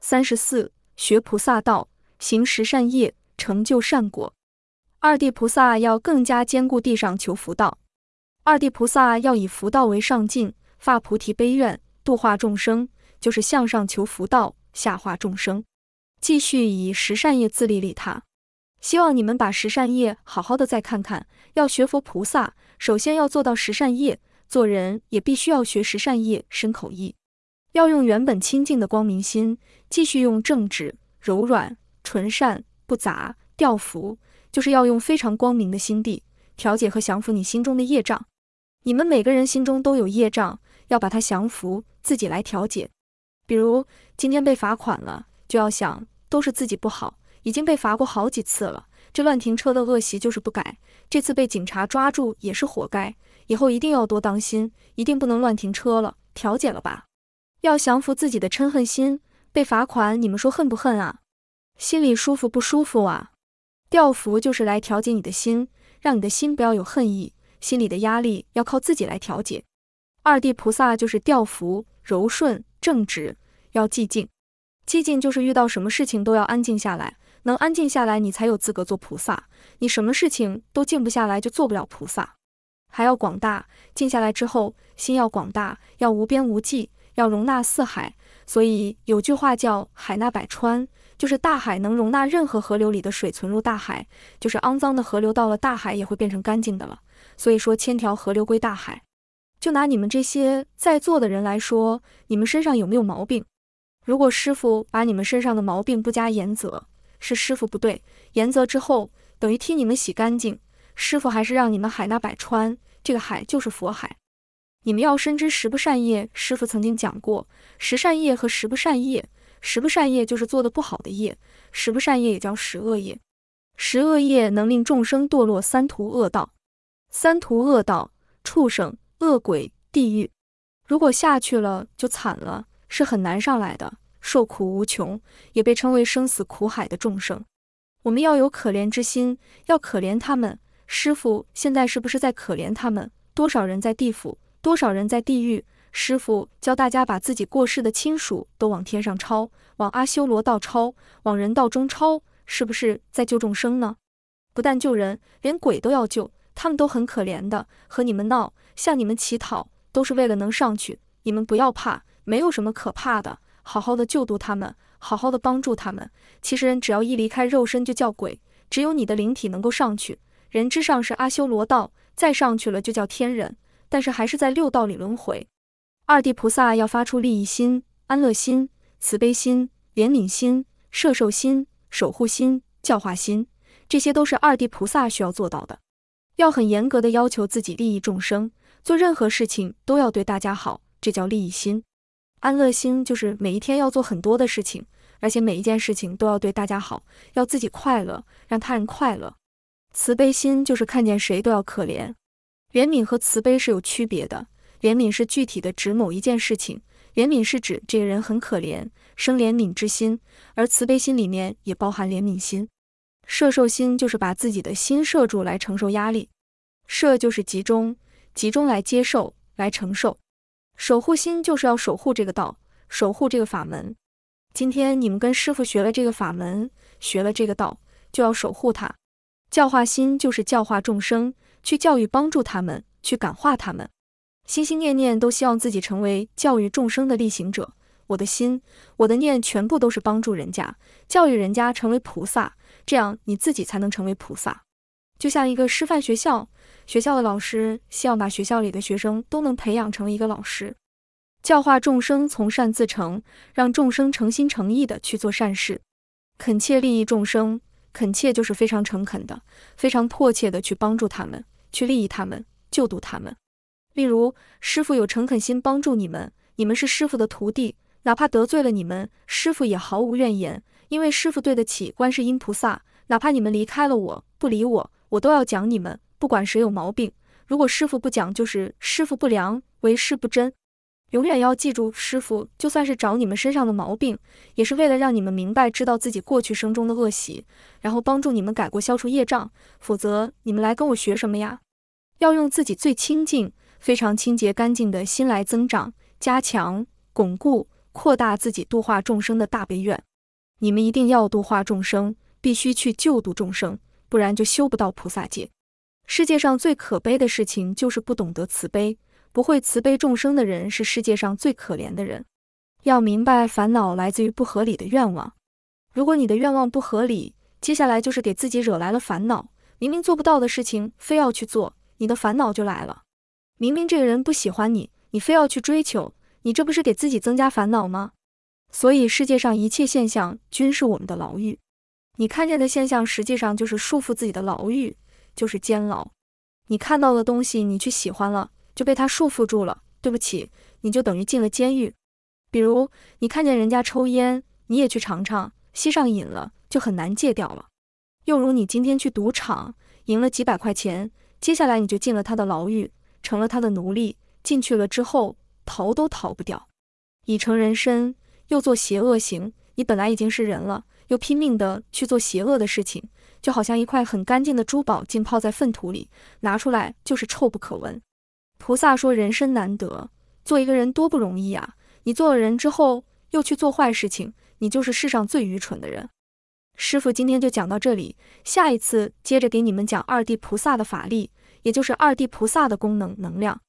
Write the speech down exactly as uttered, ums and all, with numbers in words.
三十四，学菩萨道，行十善业，成就善果。二地菩萨要更加坚固地上求福道。二地菩萨要以福道为上进，发菩提悲愿，度化众生，就是向上求福道，下化众生。继续以十善业自利利他。希望你们把十善业好好的再看看。要学佛菩萨，首先要做到十善业，做人也必须要学十善业，身口意。要用原本清净的光明心，继续用正直、柔软、纯善、不杂、调伏，就是要用非常光明的心地，调解和降服你心中的业障。你们每个人心中都有业障，要把它降服，自己来调解。比如今天被罚款了，就要想，都是自己不好，已经被罚过好几次了，这乱停车的恶习就是不改，这次被警察抓住也是活该，以后一定要多当心，一定不能乱停车了，调解了吧。要降服自己的嗔恨心，被罚款你们说恨不恨啊？心里舒服不舒服啊？调伏就是来调节你的心，让你的心不要有恨意，心里的压力要靠自己来调节。二地菩萨就是调伏、柔顺、正直，要寂静。寂静就是遇到什么事情都要安静下来，能安静下来你才有资格做菩萨，你什么事情都静不下来就做不了菩萨。还要广大，静下来之后心要广大，要无边无际，要容纳四海。所以有句话叫海纳百川，就是大海能容纳任何河流里的水存入大海，就是肮脏的河流到了大海也会变成干净的了。所以说千条河流归大海。就拿你们这些在座的人来说，你们身上有没有毛病？如果师父把你们身上的毛病不加严责，是师父不对，严责之后等于替你们洗干净，师父还是让你们海纳百川，这个海就是佛海。你们要深知十不善业，师父曾经讲过，十善业和十不善业，十不善业就是做的不好的业，十不善业也叫十恶业。十恶业能令众生堕落三途恶道，三途恶道，畜生、恶鬼、地狱。如果下去了就惨了，是很难上来的，受苦无穷，也被称为生死苦海的众生。我们要有可怜之心，要可怜他们。师父现在是不是在可怜他们？多少人在地府，多少人在地狱？师父教大家把自己过世的亲属都往天上抄，往阿修罗道抄，往人道中抄，是不是在救众生呢？不但救人，连鬼都要救，他们都很可怜的，和你们闹，向你们乞讨，都是为了能上去。你们不要怕，没有什么可怕的，好好的救度他们，好好的帮助他们。其实人只要一离开肉身就叫鬼，只有你的灵体能够上去。人之上是阿修罗道，再上去了就叫天人，但是还是在六道里轮回。二地菩萨要发出利益心、安乐心、慈悲心、怜悯心、摄受心、守护心、教化心，这些都是二地菩萨需要做到的。要很严格的要求自己利益众生，做任何事情都要对大家好，这叫利益心。安乐心就是每一天要做很多的事情，而且每一件事情都要对大家好，要自己快乐，让他人快乐。慈悲心就是看见谁都要可怜。怜悯和慈悲是有区别的，怜悯是具体的指某一件事情，怜悯是指这个人很可怜，生怜悯之心，而慈悲心里面也包含怜悯心。摄受心就是把自己的心摄住来承受压力，摄就是集中，集中来接受，来承受。守护心就是要守护这个道，守护这个法门。今天你们跟师父学了这个法门，学了这个道，就要守护它。教化心就是教化众生，去教育帮助他们，去感化他们。心心念念都希望自己成为教育众生的力行者，我的心，我的念全部都是帮助人家，教育人家成为菩萨，这样你自己才能成为菩萨。就像一个师范学校，学校的老师希望把学校里的学生都能培养成为一个老师，教化众生从善自成，让众生诚心诚意的去做善事，恳切利益众生。恳切就是非常诚恳的，非常迫切的去帮助他们，去利益他们，救度他们。例如师父有诚恳心帮助你们，你们是师父的徒弟，哪怕得罪了你们，师父也毫无怨言，因为师父对得起观世音菩萨，哪怕你们离开了我，不理我，我都要讲你们，不管谁有毛病，如果师父不讲，就是师父不良，为师不真。永远要记住，师父就算是找你们身上的毛病，也是为了让你们明白知道自己过去生中的恶习，然后帮助你们改过消除业障，否则你们来跟我学什么呀？要用自己最清净非常清洁干净的心来增长、加强、巩固、 扩大自己度化众生的大悲愿。你们一定要度化众生，必须去救度众生，不然就修不到菩萨界。世界上最可悲的事情就是不懂得慈悲，不会慈悲众生的人是世界上最可怜的人。要明白，烦恼来自于不合理的愿望。如果你的愿望不合理，接下来就是给自己惹来了烦恼。明明做不到的事情，非要去做，你的烦恼就来了。明明这个人不喜欢你，你非要去追求，你这不是给自己增加烦恼吗？所以世界上一切现象均是我们的牢狱。你看见的现象实际上就是束缚自己的牢狱，就是监牢。你看到的东西，你去喜欢了，就被它束缚住了，对不起，你就等于进了监狱。比如你看见人家抽烟，你也去尝尝，吸上瘾了，就很难戒掉了。又如你今天去赌场，赢了几百块钱，接下来你就进了他的牢狱，成了他的奴隶，进去了之后逃都逃不掉。已成人身，又做邪恶行，你本来已经是人了，又拼命的去做邪恶的事情，就好像一块很干净的珠宝浸泡在粪土里，拿出来就是臭不可闻。菩萨说人生难得，做一个人多不容易啊！你做了人之后，又去做坏事情，你就是世上最愚蠢的人。师父今天就讲到这里，下一次接着给你们讲二地菩萨的法力，也就是二地菩萨的功能能量。